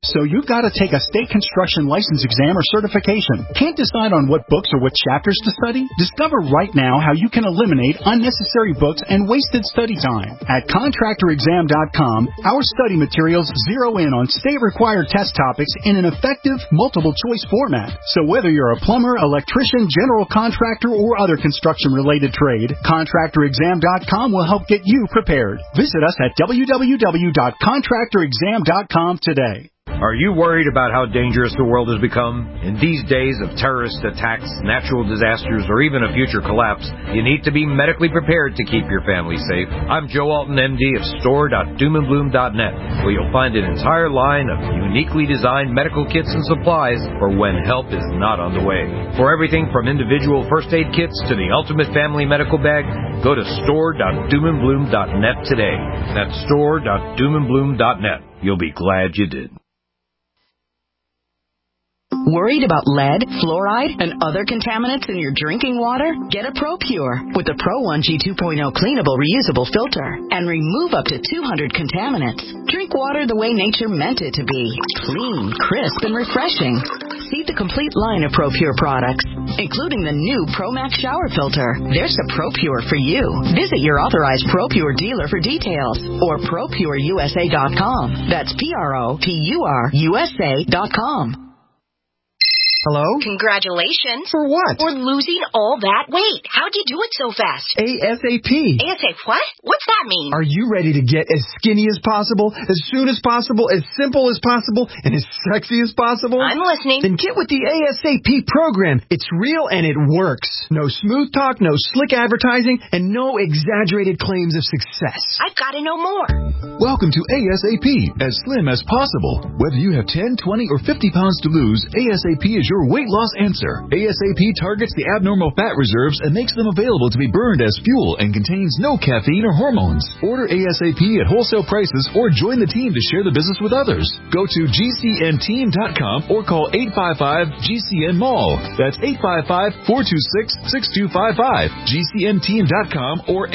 So you've got to take a state construction license exam or certification. Can't decide on what books or what chapters to study? Discover right now how you can eliminate unnecessary books and wasted study time. At contractorexam.com, our study materials zero in on state-required test topics in an effective, multiple-choice format. So whether you're a plumber, electrician, general contractor, or other construction-related trade, contractorexam.com will help get you prepared. Visit us at www.contractorexam.com today. Are you worried about how dangerous the world has become? In these days of terrorist attacks, natural disasters, or even a future collapse, you need to be medically prepared to keep your family safe. I'm Joe Alton, MD of store.doomandbloom.net, where you'll find an entire line of uniquely designed medical kits and supplies for when help is not on the way. For everything from individual first aid kits to the ultimate family medical bag, go to store.doomandbloom.net today. That's store.doomandbloom.net. You'll be glad you did. Worried about lead, fluoride, and other contaminants in your drinking water? Get a ProPure with the Pro 1G 2.0 cleanable reusable filter and remove up to 200 contaminants. Drink water the way nature meant it to be. Clean, crisp, and refreshing. See the complete line of ProPure products, including the new ProMax shower filter. There's a ProPure for you. Visit your authorized ProPure dealer for details or ProPureUSA.com. That's ProPureUSA.com. Hello? Congratulations. For what? For losing all that weight. How'd you do it so fast? ASAP. ASAP what? What's that mean? Are you ready to get as skinny as possible, as soon as possible, as simple as possible, and as sexy as possible? I'm listening. Then get with the ASAP program. It's real and it works. No smooth talk, no slick advertising, and no exaggerated claims of success. I've got to know more. Welcome to ASAP, as slim as possible. Whether you have 10, 20, or 50 pounds to lose, ASAP is your weight loss answer. ASAP targets the abnormal fat reserves and makes them available to be burned as fuel and contains no caffeine or hormones. Order ASAP at wholesale prices or join the team to share the business with others. Go to GCNteam.com or call 855-GCN-MALL. That's 855-426-6255. GCNteam.com or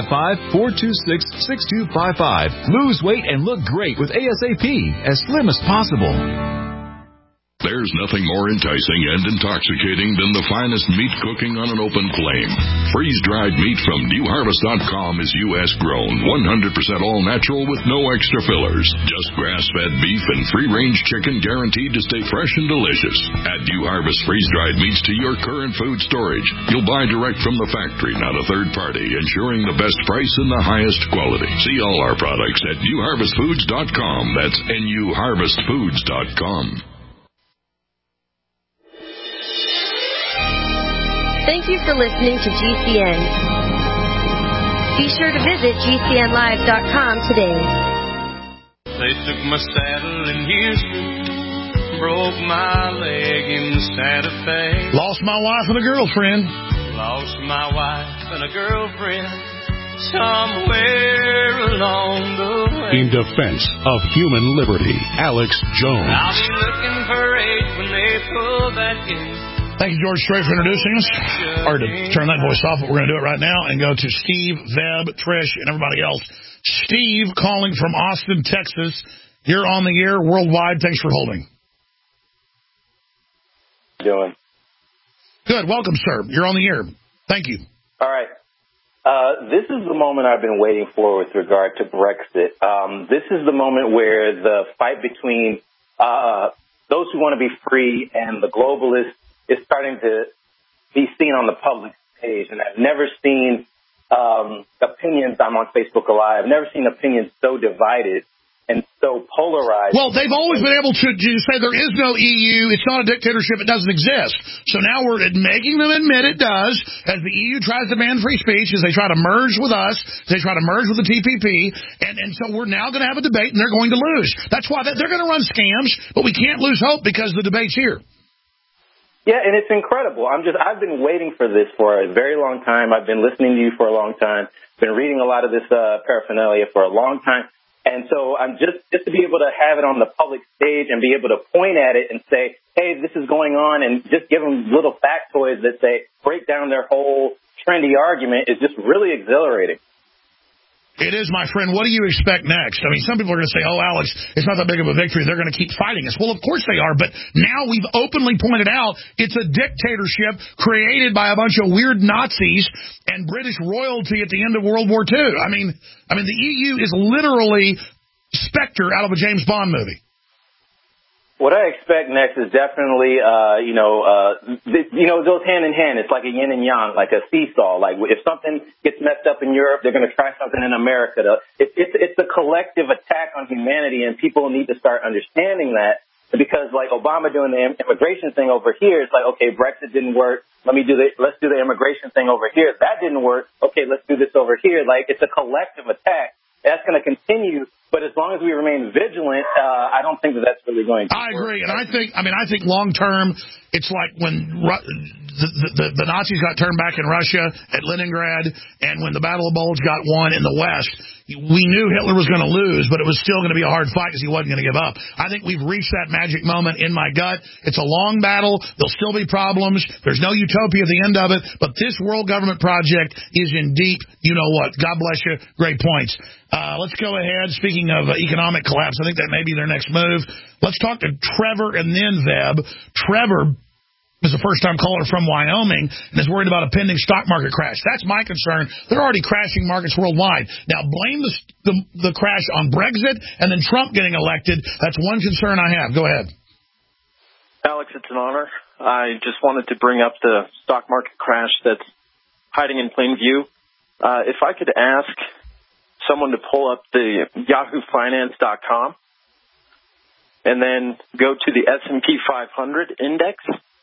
855-426-6255. Lose weight and look great with ASAP, as slim as possible. There's nothing more enticing and intoxicating than the finest meat cooking on an open flame. Freeze-dried meat from NewHarvest.com is U.S. grown, 100% all natural with no extra fillers. Just grass-fed beef and free-range chicken guaranteed to stay fresh and delicious. Add New Harvest freeze-dried meats to your current food storage. You'll buy direct from the factory, not a third party, ensuring the best price and the highest quality. See all our products at NewHarvestFoods.com. That's NewHarvestFoods.com. Thank you for listening to GCN. Be sure to visit GCNlive.com today. They took my saddle in Houston, broke my leg in the Santa Fe. Lost my wife and a girlfriend. Lost my wife and a girlfriend somewhere along the way. In defense of human liberty, Alex Jones. I'll be looking for age when they pull that gate. Thank you, George Strait, for introducing us. Or to turn that voice off, but we're going to do it right now and go to Steve, Veb, Trish, and everybody else. Steve calling from Austin, Texas. You're on the air worldwide. Thanks for holding. How you doing? Good. Welcome, sir. You're on the air. Thank you. All right. This is the moment I've been waiting for with regard to Brexit. This is the moment where the fight between those who want to be free and the globalists is starting to be seen on the public stage. And I've never seen opinions, I'm on Facebook Live, I've never seen opinions so divided and so polarized. Well, they've always been able to say there is no EU, it's not a dictatorship, it doesn't exist. So now we're making them admit it does, as the EU tries to ban free speech, as they try to merge with us, they try to merge with the TPP, and so we're now going to have a debate and they're going to lose. That's why they're going to run scams, but we can't lose hope because the debate's here. Yeah, and it's incredible. I've been waiting for this for a very long time. I've been listening to you for a long time. Been reading a lot of this paraphernalia for a long time. And so I'm just to be able to have it on the public stage and be able to point at it and say, hey, this is going on, and just give them little factoids that say break down their whole trendy argument is just really exhilarating. It is, my friend. What do you expect next? I mean, some people are going to say, oh, Alex, it's not that big of a victory. They're going to keep fighting us. Well, of course they are. But now we've openly pointed out it's a dictatorship created by a bunch of weird Nazis and British royalty at the end of World War II. I mean, the EU is literally Spectre out of a James Bond movie. What I expect next is definitely, it goes hand in hand. It's like a yin and yang, like a seesaw. Like if something gets messed up in Europe, they're going to try something in America. It's a collective attack on humanity, and people need to start understanding that. Because like Obama doing the immigration thing over here, it's like, okay, Brexit didn't work. Let's do the immigration thing over here. That didn't work. Okay, let's do this over here. Like it's a collective attack. That's going to continue. But as long as we remain vigilant, I don't think that's really going to work. I agree. And I think long term, it's like when the Nazis got turned back in Russia at Leningrad, and when the Battle of Bulge got won in the West, we knew Hitler was going to lose, but it was still going to be a hard fight because he wasn't going to give up. I think we've reached that magic moment in my gut. It's a long battle. There'll still be problems. There's no utopia at the end of it. But this world government project is in deep, you know what. God bless you. Great points. Let's go ahead. Speaking of economic collapse, I think that may be their next move. Let's talk to Trevor and then Veb. Trevor is a first-time caller from Wyoming and is worried about a pending stock market crash. That's my concern. They're already crashing markets worldwide. Now, blame the crash on Brexit and then Trump getting elected. That's one concern I have. Go ahead. Alex, it's an honor. I just wanted to bring up the stock market crash that's hiding in plain view. If I could ask someone to pull up the yahoofinance.com and then go to the S&P 500 index.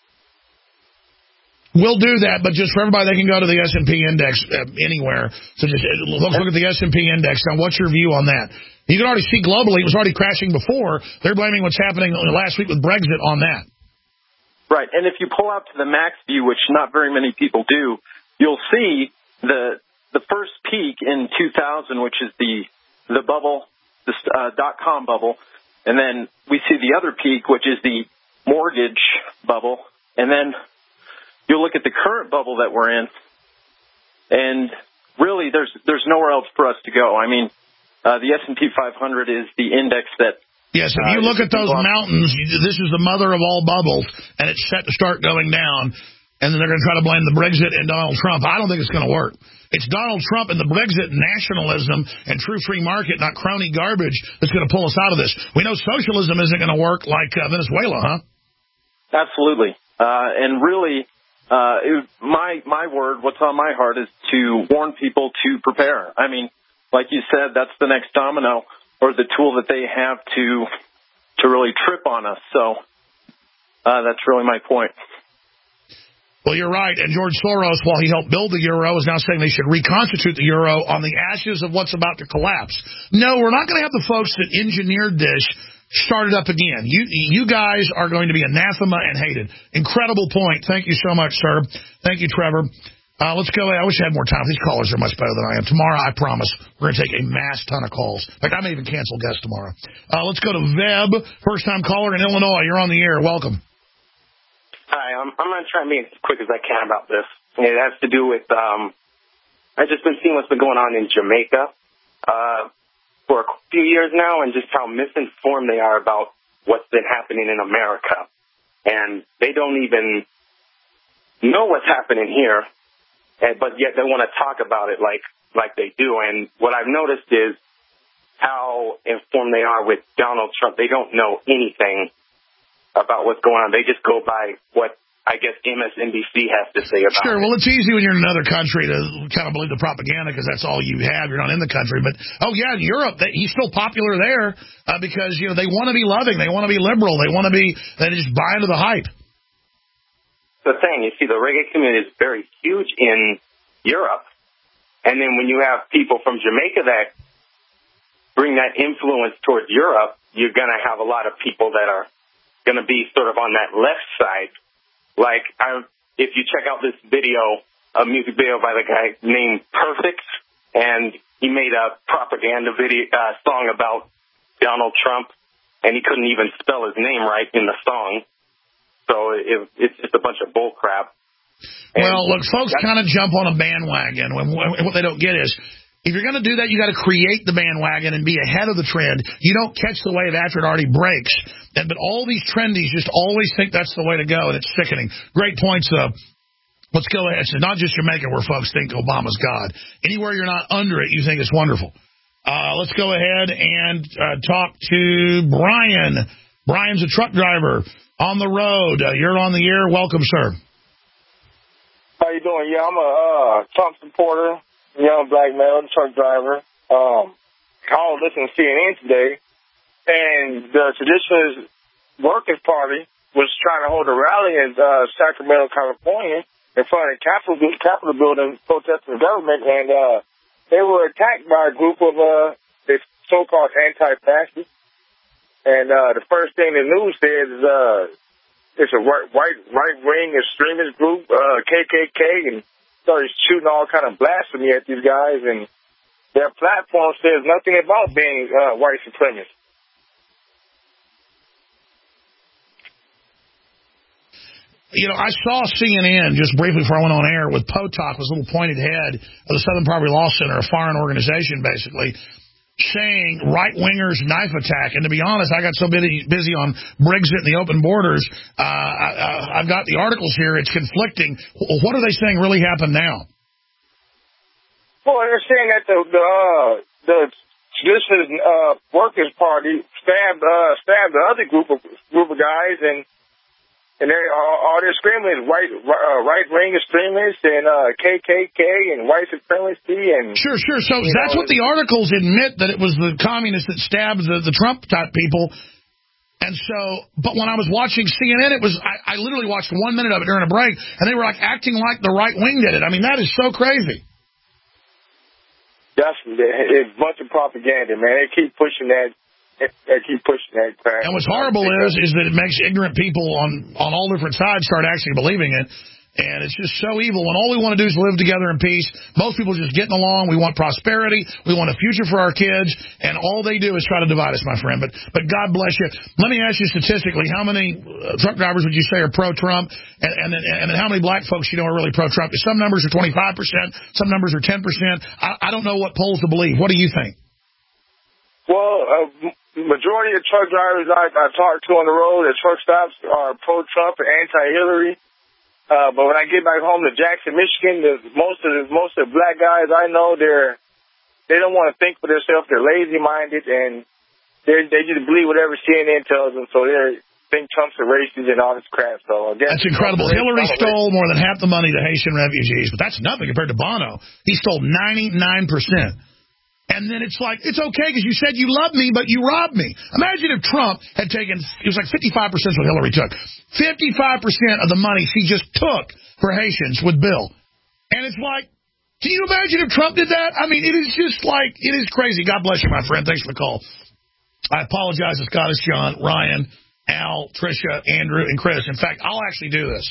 We'll do that, but just for everybody, they can go to the S&P index anywhere. So just let's look at the S&P index. Now, what's your view on that? You can already see globally, it was already crashing before. They're blaming what's happening last week with Brexit on that. Right, and if you pull out to the max view, which not very many people do, you'll see the first peak in 2000, which is the bubble, the .com bubble, and then we see the other peak, which is the mortgage bubble, and then you'll look at the current bubble that we're in, and really there's nowhere else for us to go. I mean, the S&P 500 is the index that... Yes, if you look at those mountains, this is the mother of all bubbles, and it's set to start going down, and then they're going to try to blame the Brexit and Donald Trump. I don't think it's going to work. It's Donald Trump and the Brexit nationalism and true free market, not crony garbage, that's going to pull us out of this. We know socialism isn't going to work like Venezuela, huh? Absolutely. And really... my word, what's on my heart is to warn people to prepare. I mean, like you said, that's the next domino or the tool that they have to really trip on us. So that's really my point. Well, you're right. And George Soros, while he helped build the euro, is now saying they should reconstitute the euro on the ashes of what's about to collapse. No, we're not going to have the folks that engineered this started up again. You guys are going to be anathema and hated. Incredible point. Thank you so much, sir. Thank you, Trevor. Let's go. I wish I had more time. These callers are much better than I am. Tomorrow, I promise, we're going to take a mass ton of calls. In fact, I may even cancel guests tomorrow. Let's go to Veb, first-time caller in Illinois. You're on the air. Welcome. Hi. I'm going to try and be as quick as I can about this. It has to do with I've just been seeing what's been going on in Jamaica for a few years now, and just how misinformed they are about what's been happening in America. And they don't even know what's happening here, but yet they want to talk about it like they do. And what I've noticed is how informed they are with Donald Trump. They don't know anything about what's going on. They just go by what, I guess, MSNBC has to say about it. Sure, well, it's easy when you're in another country to kind of believe the propaganda because that's all you have. You're not in the country. But, oh, yeah, in Europe, he's still popular there because, you know, they want to be loving. They want to be liberal. They want to be, they just buy into the hype. The thing, you see, the reggae community is very huge in Europe. And then when you have people from Jamaica that bring that influence towards Europe, you're going to have a lot of people that are going to be sort of on that left side. Like, if you check out this video, a music video by the guy named Perfect, and he made a propaganda video song about Donald Trump, and he couldn't even spell his name right in the song. So it's just a bunch of bull crap. Well, look, folks kind of jump on a bandwagon. What they don't get is, If you're going to do that, you got to create the bandwagon and be ahead of the trend. You don't catch the wave after it already breaks. But all these trendies just always think that's the way to go, and it's sickening. Great points, let's go ahead. It's not just Jamaica where folks think Obama's God. Anywhere you're not under it, you think it's wonderful. Let's go ahead and talk to Brian. Brian's a truck driver on the road. You're on the air. Welcome, sir. How you doing? Yeah, I'm a Trump supporter, young black male, truck driver. I was listening to CNN today, and the Traditionalist Workers Party was trying to hold a rally in Sacramento, California, in front of the Capitol building protesting the government, and they were attacked by a group of the so-called anti-fascists. And the first thing the news says is it's a right-wing extremist group, KKK, and started shooting all kind of blasphemy at these guys. And their platform says nothing about being white supremacists. You know, I saw CNN just briefly before I went on air with Potok, his little pointed head of the Southern Poverty Law Center, a foreign organization, basically, saying right-wingers knife attack. And to be honest, I got so busy on Brexit and the open borders, I've got the articles here. It's conflicting. What are they saying really happened now? Well, they're saying that the Traditionalist Workers Party stabbed the other group of guys, and all they're screaming is right-wing extremists and KKK and white supremacy. And Sure. So that's what the articles admit, that it was the communists that stabbed the Trump-type people. And so, but when I was watching CNN, I literally watched 1 minute of it during a break, and they were like acting like the right wing did it. I mean, that is so crazy. It's a bunch of propaganda, man. They keep pushing that. They keep pushing that crap. And what's horrible is that it makes ignorant people on all different sides start actually believing it. And it's just so evil. When all we want to do is live together in peace, most people are just getting along. We want prosperity. We want a future for our kids. And all they do is try to divide us, my friend. But God bless you. Let me ask you statistically, how many truck drivers would you say are pro-Trump? And then how many black folks you know are really pro-Trump? Some numbers are 25%. Some numbers are 10%. I don't know what polls to believe. What do you think? Well, majority of truck drivers I talk to on the road at truck stops are pro-Trump and anti-Hillary. But when I get back home to Jackson, Michigan, most of the black guys I know, they don't want to think for themselves. They're lazy-minded, and they just believe whatever CNN tells them. So they think Trump's a racist and all this crap. So again, that's incredible. Hillary stole more than half the money to Haitian refugees, but that's nothing compared to Bono. He stole 99%. And then it's like, it's okay because you said you loved me, but you robbed me. Imagine if Trump had taken, it was like 55% what Hillary took. 55% of the money she just took for Haitians with Bill. And it's like, can you imagine if Trump did that? I mean, it is just like, it is crazy. God bless you, my friend. Thanks for the call. I apologize to Scottish John, Ryan, Al, Tricia, Andrew, and Chris. In fact, I'll actually do this.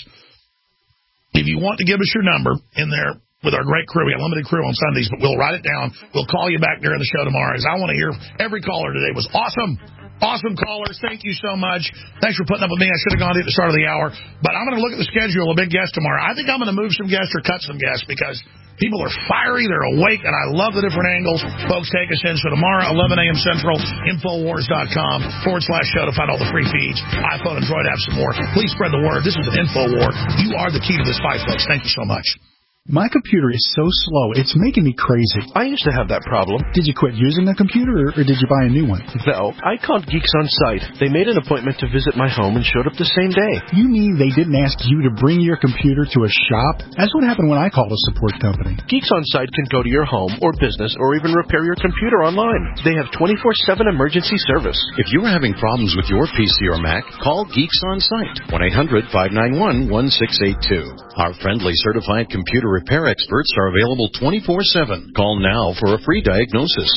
If you want to give us your number in there, with our great crew. We have limited crew on Sundays, but we'll write it down. We'll call you back during the show tomorrow, because I want to hear every caller today. Was awesome. Awesome callers. Thank you so much. Thanks for putting up with me. I should have gone at the start of the hour, but I'm going to look at the schedule, a big guest tomorrow. I think I'm going to move some guests or cut some guests, because people are fiery, they're awake, and I love the different angles folks take us in. So tomorrow, 11 a.m. Central, Infowars.com/show to find all the free feeds, iPhone, Android apps, and more. Please spread the word. This is an Info War. You are the key to this fight, folks. Thank you so much. My computer is so slow, it's making me crazy. I used to have that problem. Did you quit using a computer, or did you buy a new one? No, I called Geeks On Site. They made an appointment to visit my home and showed up the same day. You mean they didn't ask you to bring your computer to a shop? That's what happened when I called a support company. Geeks On Site can go to your home or business or even repair your computer online. They have 24/7 emergency service. If you are having problems with your PC or Mac, call Geeks On Site, 1-800-591-1682. Our friendly certified computer repair experts are available 24/7. Call now for a free diagnosis.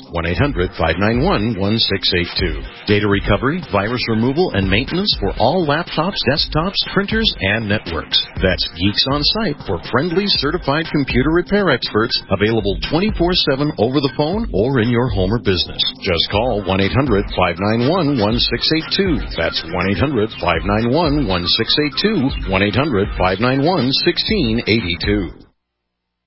1-800-591-1682. Data recovery, virus removal, and maintenance for all laptops, desktops, printers, and networks. That's Geeks On Site for friendly certified computer repair experts, available 24/7 over the phone or in your home or business. Just call 1-800-591-1682. That's 1-800-591-1682. 1-800-591-1682.